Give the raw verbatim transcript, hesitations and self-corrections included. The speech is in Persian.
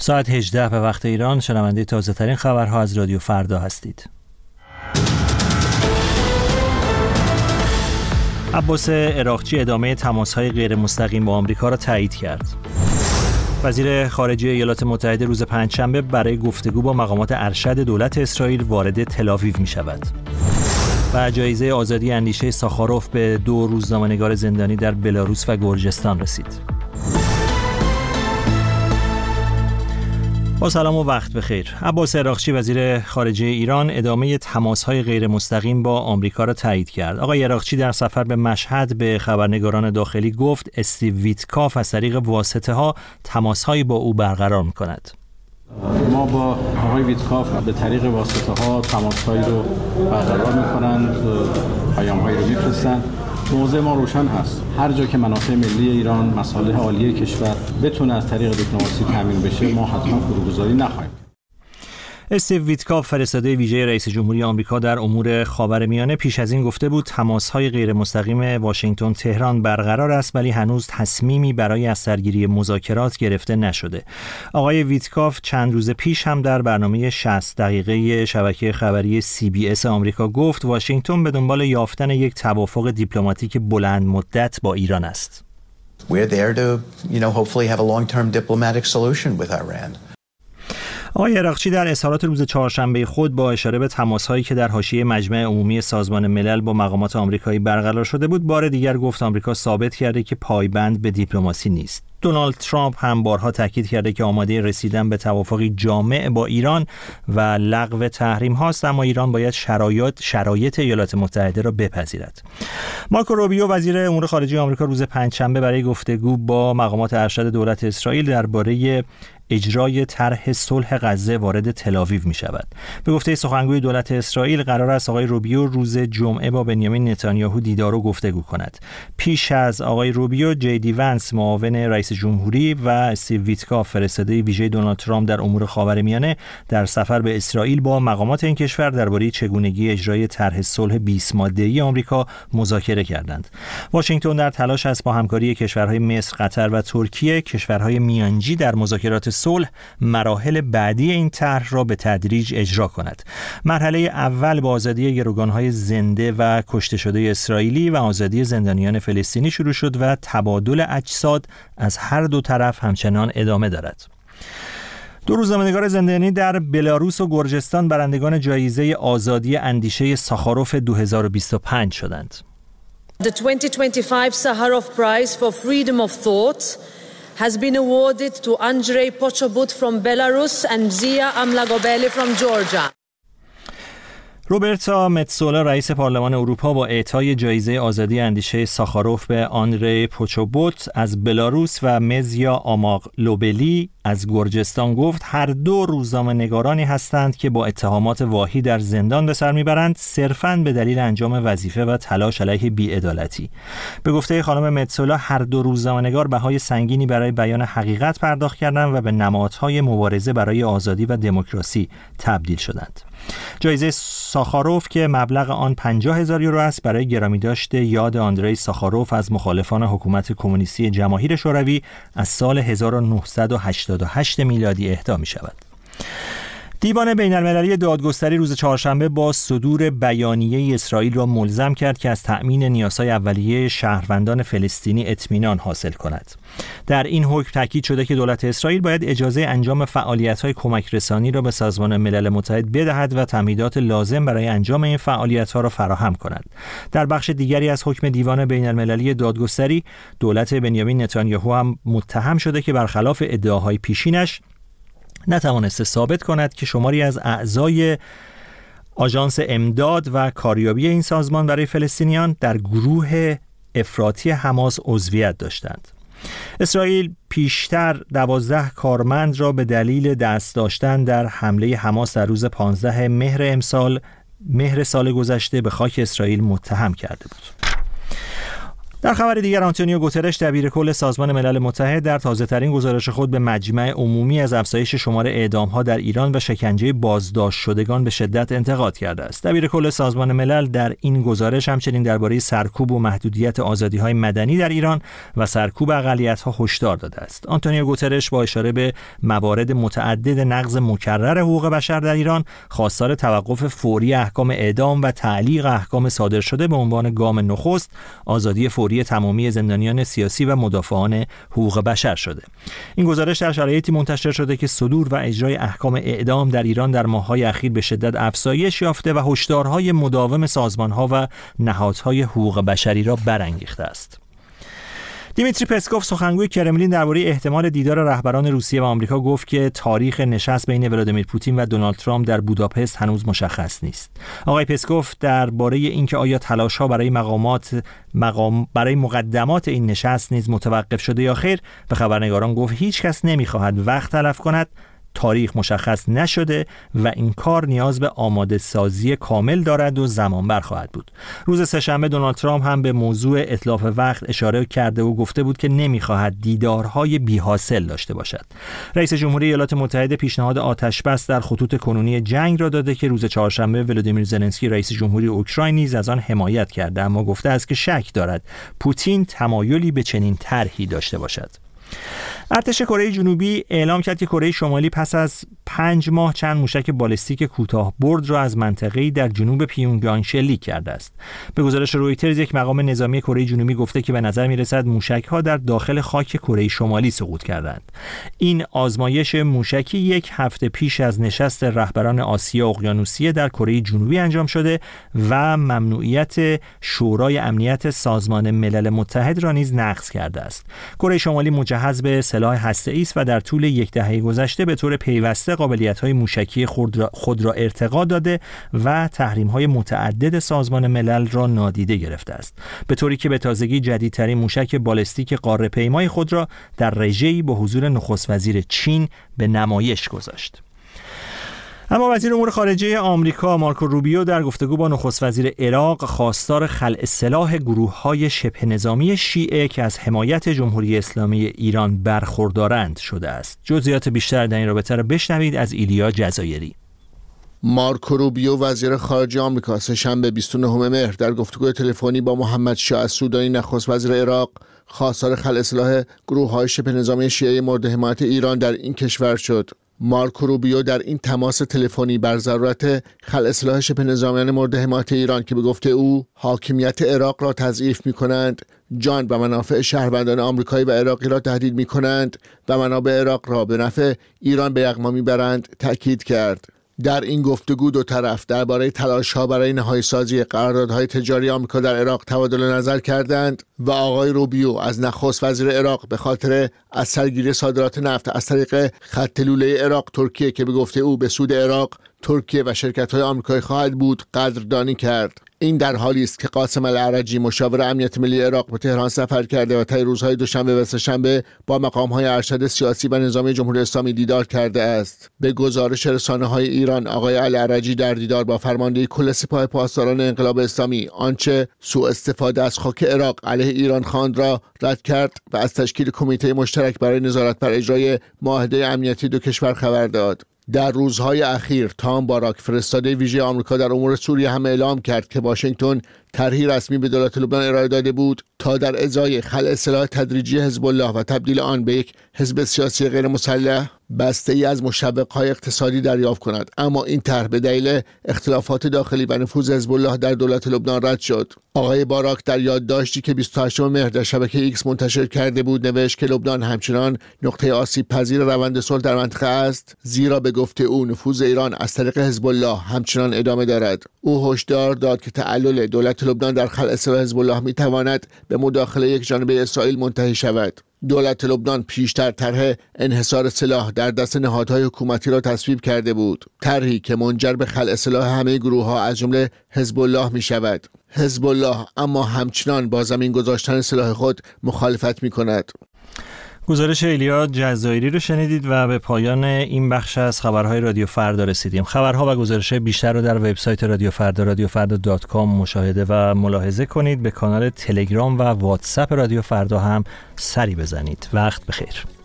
ساعت هجده به وقت ایران. شنونده تازه ترین خبرها از رادیو فردا هستید. عباس عراقچی ادامه تماس‌های غیر مستقیم با آمریکا را تایید کرد. وزیر خارجه ایالات متحده روز پنجشنبه برای گفتگو با مقامات ارشد دولت اسرائیل وارد تل‌آویو می‌شود. و جایزه آزادی اندیشه ساخاروف به دو روزنامه‌نگار زندانی در بلاروس و گرجستان رسید. با سلام و وقت بخیر. عباس عراقچی وزیر خارجه ایران ادامه تماس‌های غیر مستقیم با آمریکا را تایید کرد. آقای عراقچی در سفر به مشهد به خبرنگاران داخلی گفت استیو ویتکاف از طریق واسطه‌ها تماس‌هایی با او برقرار می‌کند. ما با آقای ویتکاف به طریق واسطه‌ها تماس‌هایی رو برقرار می‌کنند، پیام‌هایی رو می‌فرستند. موضوع ما روشن هست. هر جا که منافع ملی ایران، مصالح عالیه کشور بتونه از طریق دیپلماسی تامین بشه، ما حتما فروگذاری نخواهیم. استیو ویتکاف فرستاده ویژه رئیس جمهوری آمریکا در امور خاورمیانه پیش از این گفته بود تماس‌های غیر مستقیم واشنگتن تهران برقرار است ولی هنوز تصمیمی برای از سرگیری مذاکرات گرفته نشده. آقای ویتکاف چند روز پیش هم در برنامه شصت دقیقه شبکه خبری سی بی اس آمریکا گفت واشنگتن به دنبال یافتن یک توافق دیپلماتیک بلند مدت با ایران است. We're there to, you know, hopefully have a long-term diplomatic solution with Iran. آقای عراقچی در اظهارات روز چهارشنبه خود با اشاره به تماس‌هایی که در حاشیه مجمع عمومی سازمان ملل با مقامات آمریکایی برقرار شده بود، بار دیگر گفت آمریکا ثابت کرده که پایبند به دیپلماسی نیست. دونالد ترامپ هم بارها تاکید کرده که آماده رسیدن به توافقی جامع با ایران و لغو تحریم هاست، اما ایران باید شرایط شرایط ایالات متحده را بپذیرد. مارکو روبیو وزیر امور خارجه آمریکا روز پنجشنبه برای گفتگو با مقامات ارشد دولت اسرائیل درباره اجرای طرح صلح غزه وارد تل‌آویو می شود. به گفته سخنگوی دولت اسرائیل قرار است آقای روبیو روز جمعه با بنیامین نتانیاهو دیدار و گفتگو کند. پیش از آقای روبیو، جی دی ونس معاون رئیس جمهوری و استیو ویتکاف فرستاده ویژه دونالد ترامپ در امور خاورمیانه در سفر به اسرائیل با مقامات این کشور درباره چگونگی اجرای طرح صلح بیست ماده‌ای آمریکا مذاکره کردند. واشنگتن در تلاش است با همکاری کشورهای مصر، قطر و ترکیه، کشورهای میانجی در مذاکرات صلح مراحل بعدی این طرح را به تدریج اجرا کند. مرحله اول با آزادی گروگان‌های زنده و کشته شده اسرائیلی و آزادی زندانیان فلسطینی شروع شد و تبادل اجساد از هر دو طرف همچنان ادامه دارد. دو روزنامه‌نگار زندانی در بلاروس و گرجستان برندگان جایزه آزادی اندیشه ساخاروف دو هزار و بیست و پنج شدند. The twenty twenty-five Sakharov Prize for Freedom of Thought has been awarded to Andrei Pochobut from Belarus and Zia Amlagobeli from Georgia. روبرتا متسولا رئیس پارلمان اروپا با اعطای جایزه آزادی اندیشه ساخاروف به آندری پوچوبوت از بلاروس و مزیا آماغلوبلی از گرجستان گفت هر دو روزنامه‌نگارانی هستند که با اتهامات واهی در زندان به سر میبرند صرفاً به دلیل انجام وظیفه و تلاش علیه بی‌عدالتی. به گفته خانم متسولا هر دو روزنامه‌نگار بهای سنگینی برای بیان حقیقت پرداخت کردند و به نمادهای مبارزه برای آزادی و دموکراسی تبدیل شدند. جایزه ساخاروف که مبلغ آن پنجاه هزار یورو است برای گرامی داشته یاد آندری ساخاروف از مخالفان حکومت کمونیستی جماهیر شوروی از سال هزار و نهصد و هشتاد و هشت میلادی اهدا می شود. دیوان بین‌المللی دادگستری روز چهارشنبه با صدور بیانیه اسرائیل را ملزم کرد که از تأمین نیازهای اولیه شهروندان فلسطینی اطمینان حاصل کند. در این حکم تاکید شده که دولت اسرائیل باید اجازه انجام فعالیت‌های کمک رسانی را به سازمان ملل متحد بدهد و تمهیدات لازم برای انجام این فعالیت‌ها را فراهم کند. در بخش دیگری از حکم دیوان بین‌المللی دادگستری، دولت بنیامین نتانیاهو هم متهم شده که برخلاف ادعاهای پیشینش نتوانسته ثابت کند که شماری از اعضای آژانس امداد و کاریابی این سازمان برای فلسطینیان در گروه افراطی حماس عضویت داشتند. اسرائیل پیشتر دوازده کارمند را به دلیل دست داشتن در حمله حماس در روز پانزده مهر امسال مهر سال گذشته به خاک اسرائیل متهم کرده بود. در خبر دیگر، آنتونیو گوترش دبیرکل سازمان ملل متحد در تازه‌ترین گزارش خود به مجمع عمومی از افزایش شمار اعدام‌ها در ایران و شکنجه بازداشت شدگان به شدت انتقاد کرده است. دبیرکل سازمان ملل در این گزارش همچنین درباره سرکوب و محدودیت آزادی‌های مدنی در ایران و سرکوب اقلیت‌ها هشدار داده است. آنتونیو گوترش با اشاره به موارد متعدد نقض مکرر حقوق بشر در ایران، خواستار توقف فوری احکام اعدام و تعلیق احکام صادر شده به عنوان گام نخست آزادی فوری تمامی زندانیان سیاسی و مدافعان حقوق بشر شده. این گزارش در شرایطی منتشر شده که صدور و اجرای احکام اعدام در ایران در ماه‌های اخیر به شدت افزایش یافته و هشدارهای مداوم سازمان‌ها و نهادهای حقوق بشری را برانگیخته است. دیمیتری پسکوف، سخنگوی کرملین، درباره احتمال دیدار رهبران روسیه و آمریکا گفت که تاریخ نشست بین ولادیمیر پوتین و دونالد ترامپ در بوداپست هنوز مشخص نیست. آقای پسکوف درباره اینکه آیا تلاش‌ها برای مقامات مقام برای مقدمات این نشست نیز متوقف شده یا خیر، به خبرنگاران گفت هیچ کس نمی‌خواهد وقت تلف کند. تاریخ مشخص نشده و این کار نیاز به آماده سازی کامل دارد و زمان بر خواهد بود. روز سه‌شنبه دونالد ترامپ هم به موضوع اتلاف وقت اشاره کرده و گفته بود که نمی‌خواهد دیدارهای بی‌حاصل داشته باشد. رئیس جمهوری ایالات متحده پیشنهاد آتش‌بس در خطوط کنونی جنگ را داده که روز چهارشنبه ولودیمیر زلنسکی رئیس جمهوری اوکراین نیز از آن حمایت کرده، اما گفته است که شک دارد پوتین تمایلی به چنین طرحی داشته باشد. ارتش کره جنوبی اعلام کرد که کره شمالی پس از پنج ماه چند موشک بالستیک کوتاه برد را از منطقه‌ای در جنوب پیونگیانگ شلیک کرده است. به گزارش رویترز، یک مقام نظامی کره جنوبی گفته که به نظر می‌رسد موشک‌ها در داخل خاک کره شمالی سقوط کردند. این آزمایش موشکی یک هفته پیش از نشست رهبران آسیا اقیانوسیه در کره جنوبی انجام شده و ممنوعیت شورای امنیت سازمان ملل متحد را نیز نقض کرده است. کره شمالی مجهز به سلاح هسته‌ای است و در طول یک دهه گذشته به طور پیوسته قابلیت‌های موشکی خود را, خود را ارتقا داده و تحریم‌های متعدد سازمان ملل را نادیده گرفته است، به طوری که به تازگی جدیدترین موشک بالستیک قاره‌پیمای خود را در رژه‌ای با حضور نخست وزیر چین به نمایش گذاشت. اما وزیر امور خارجه آمریکا مارکو روبیو در گفتگو با نخست وزیر عراق خواستار خلع سلاح گروه‌های شبه نظامی شیعه که از حمایت جمهوری اسلامی ایران برخوردارند شده است. جزئیات بیشتر در این رابطه را بشنوید از ایلیا جزایری. مارکو روبیو وزیر خارجه آمریکا سه‌شنبه بیست و نهم مهر در گفتگوی تلفنی با محمد شاه السودانی نخست وزیر عراق خواستار خلع سلاح گروه‌های شبه نظامی شیعه مورد حمایت ایران در این کشور شد. مارکو روبیو در این تماس تلفنی بر ضرورت خلع سلاح شبه نظامیان مورد حمایت ایران که به گفته او حاکمیت عراق را تضعیف می‌کنند، جان و منافع شهروندان آمریکایی و عراقی را تهدید می‌کنند و منابع عراق را به نفع ایران به یغما می‌برند، تأکید کرد. در این گفتگو دو طرف درباره تلاش‌ها برای نهایی‌سازی قراردادهای تجاری آمریکا در عراق تبادل نظر کردند و آقای روبیو از نخست وزیر عراق به خاطر از سرگیری صادرات نفت از طریق خط لوله عراق ترکیه که به گفته او به سود عراق، ترکیه و شرکت‌های آمریکایی خواهد بود قدردانی کرد. این در حالی است که قاسم العرجی مشاور امنیت ملی عراق به تهران سفر کرده و طی روزهای دوشنبه و سه‌شنبه با مقام‌های ارشد سیاسی و نظامی جمهوری اسلامی دیدار کرده است. به گزارش رسانه‌های ایران، آقای العرجی در دیدار با فرمانده کل سپاه پاسداران انقلاب اسلامی آنچه سوء استفاده از خاک عراق علیه ایران خواند را رد کرد و از تشکیل کمیته مشترک برای نظارت بر اجرای معاهده امنیتی دو کشور خبر داد. در روزهای اخیر تام باراک، فرستاده ویژه آمریکا در امور سوریه، هم اعلام کرد که واشنگتن طرحی رسمی به دولت لبنان ارائه داده بود تا در ازای خلع سلاح تدریجی حزب الله و تبدیل آن به یک حزب سیاسی غیر مسلح بسته‌ای از مشوق‌های اقتصادی دریافت کند، اما این طرح به دلیل اختلافات داخلی و نفوذ حزب الله در دولت لبنان رد شد. آقای باراک در یادداشتی که بیست و هشتم مهر در شبکه ایکس منتشر کرده بود نوشت که لبنان همچنان نقطه آسیب پذیر روند صلح در منطقه است، زیرا به گفته او نفوذ ایران از طریق حزب الله همچنان ادامه دارد. او هشدار داد که تعلل دولت لبنان در خلع سلاح حزب الله می‌تواند به مداخله یک جانبه اسرائیل منتهی شود. دولت لبنان پیشتر طرح انحصار سلاح در دست نهادهای حکومتی را تصویب کرده بود، طرحی که منجر به خلع سلاح همه گروه‌ها از جمله حزب الله می شود. حزب الله اما همچنان با زمین گذاشتن سلاح خود مخالفت می کند. گزارش ایلیا جزایری رو شنیدید و به پایان این بخش از خبرهای رادیو فردا رسیدیم. خبرها و گزارش‌های بیشتر رو در وبسایت رادیو فردا رادیو فردا دات کام مشاهده و ملاحظه کنید. به کانال تلگرام و واتساپ رادیو فردا هم سری بزنید. وقت بخیر.